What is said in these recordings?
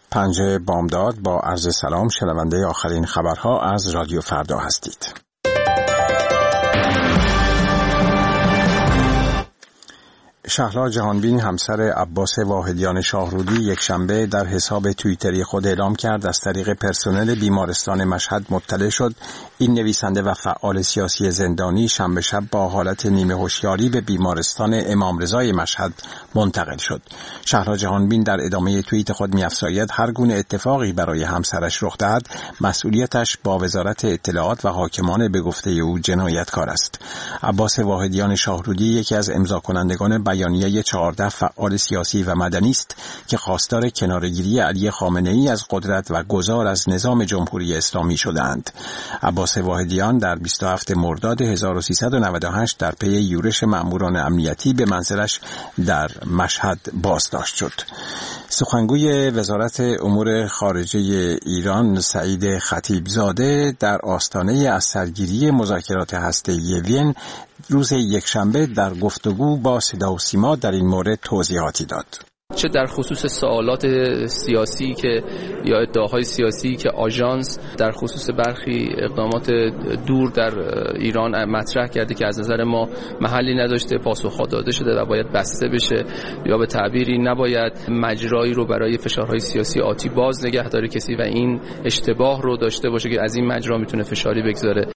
پنجه بامداد با عرض سلام. شنونده آخرین خبرها از رادیو فردا هستید. شهلا جهانبین همسر عباس واحدیان شاهرودی یکشنبه در حساب توییتری خود اعلام کرد از طریق پرسنل بیمارستان مشهد مطلع شد این نویسنده و فعال سیاسی زندانی شنبه شب با حالت نیمه هوشیاری به بیمارستان امام رضای مشهد منتقل شد. شهلا جهانبین در ادامه توییت خود می‌افزاید هر گونه اتفاقی برای همسرش رخ دهد مسئولیتش با وزارت اطلاعات و حاکمان به گفته او جنایتکار است. عباس واحدیان شاهرودی یکی از امضا کنندگان بیانیه 14 فعال سیاسی و مدنی است که خواستار کناره‌گیری علی خامنه‌ای از قدرت و گذار از نظام جمهوری اسلامی شدند. عباس واحدیان در 27 مرداد 1398 در پی یورش مأموران امنیتی به منزلش در مشهد بازداشت شد. سخنگوی وزارت امور خارجه ایران سعید خطیبزاده در آستانه از سرگیری مذاکرات هسته‌ای وین روز یکشنبه در گفتگو با صدا و سیما در این مورد توضیحاتی داد. چه در خصوص سوالات سیاسی که یا ادعاهای سیاسی که آژانس در خصوص برخی اقدامات دور در ایران مطرح کرده که از نظر ما محلی نداشته، پاسخ داده شده و باید بسته بشه، یا به تعبیری نباید مجرایی رو برای فشارهای سیاسی آتی باز نگه داره کسی و این اشتباه رو داشته باشه که از این مجرا میتونه فشاری بگذاره.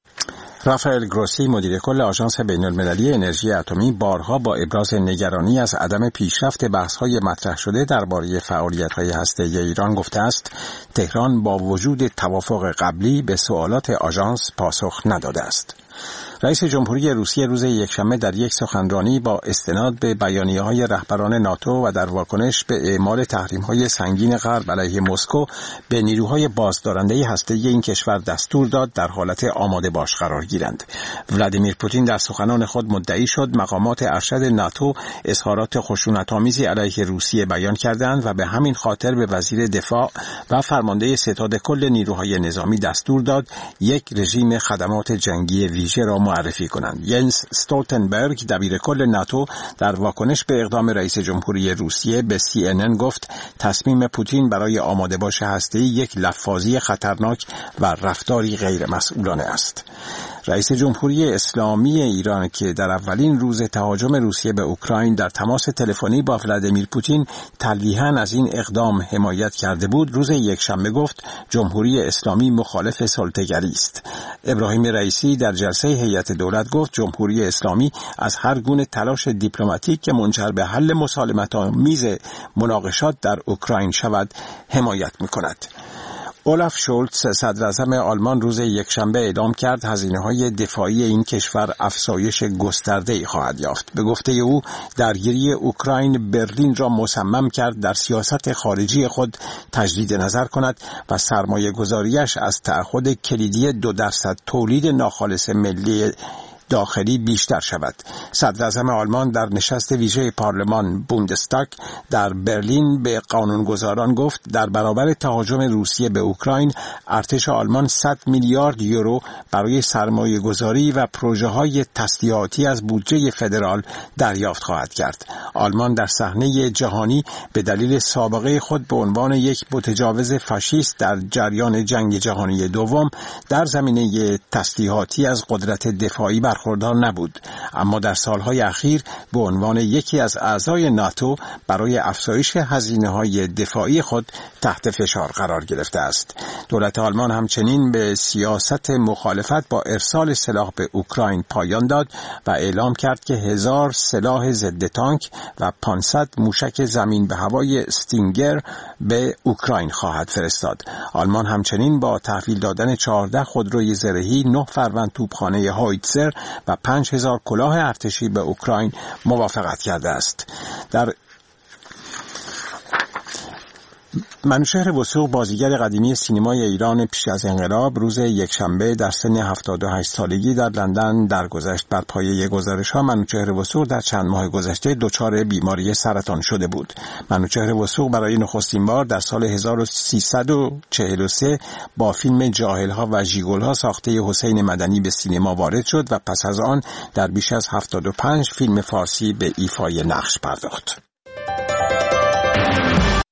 رافائل گروسی مدیر کل آژانس بین‌المللی انرژی اتمی بارها با ابراز نگرانی از عدم پیشرفت بحث‌های مطرح شده درباره فعالیت‌های هسته‌ای ایران گفته است تهران با وجود توافق قبلی به سوالات آژانس پاسخ نداده است. رئیس جمهوری روسیه روز یکشنبه در یک سخنرانی با استناد به بیانیه‌های رهبران ناتو و در واکنش به اعمال تحریم‌های سنگین غرب علیه مسکو به نیروهای بازدارنده هسته‌ای این کشور دستور داد در حالت آماده باش قرار گیرند. ولادیمیر پوتین در سخنان خود مدعی شد مقامات ارشد ناتو اظهارات خشونت‌آمیزی علیه روسیه بیان کردند و به همین خاطر به وزیر دفاع و فرمانده ستاد کل نیروهای نظامی دستور داد یک رژیم خدمات جنگی ویژه را معرفی کنند. ینس استولتنبرگ دبیر کل ناتو در واکنش به اقدام رئیس جمهوری روسیه به CNN گفت تصمیم پوتین برای آماده باش هسته‌ای یک لفاظی خطرناک و رفتاری غیر مسئولانه است. رئیس جمهوری اسلامی ایران که در اولین روز تهاجم روسیه به اوکراین در تماس تلفنی با ولادیمیر پوتین تلویحاً از این اقدام حمایت کرده بود، روز یکشنبه گفت جمهوری اسلامی مخالف سلطه‌گری است. ابراهیم رئیسی در جلسه هیئت دولت گفت جمهوری اسلامی از هر گونه تلاش دیپلماتیک که منجر به حل مسالمت‌آمیز مناقشات در اوکراین شود حمایت می‌کند. اولاف شولتز صدراعظم آلمان روز یکشنبه اعلام کرد هزینه‌های دفاعی این کشور افزایش گسترده‌ای خواهد یافت. به گفته او درگیری اوکراین برلین را مصمم کرد در سیاست خارجی خود تجدید نظر کند و سرمایه‌گذاریش از تعهد کلیدی 2% تولید ناخالص ملی داخلی بیشتر شود. صدراعظم آلمان در نشست ویژه پارلمان بوندستاگ در برلین به قانونگذاران گفت در برابر تهاجم روسیه به اوکراین ارتش آلمان 100 میلیارد یورو برای سرمایه‌گذاری و پروژه‌های تسلیحاتی از بودجه فدرال دریافت خواهد کرد. آلمان در صحنه جهانی به دلیل سابقه خود به عنوان یک متجاوز فاشیست در جریان جنگ جهانی دوم در زمینه تسلیحاتی از قدرت دفاعی برخوردار نبود، اما در سالهای اخیر به عنوان یکی از اعضای ناتو برای افزایش هزینه‌های دفاعی خود تحت فشار قرار گرفته است. دولت آلمان همچنین به سیاست مخالفت با ارسال سلاح به اوکراین پایان داد و اعلام کرد که 1000 سلاح ضد تانک و 500 موشک زمین به هوای استینگر به اوکراین خواهد فرستاد. آلمان همچنین با تحویل دادن 14 خودروی زرهی، 9 فروند توپخانه هویتزر و 5000 کلاه ارتشی به اوکراین موافقت کرده است. در منوچهر وثوق بازیگر قدیمی سینمای ایران پیش از انقلاب روز یکشنبه در سن 78 سالگی در لندن درگذشت. بر پایه گزارش‌ها منوچهر وثوق در چند ماه گذشته دچار بیماری سرطان شده بود. منوچهر وثوق برای نخستین بار در سال 1343 با فیلم جاهل‌ها و ژیگول‌ها ساخته حسین مدنی به سینما وارد شد و پس از آن در بیش از 75 فیلم فارسی به ایفای نقش پرداخت.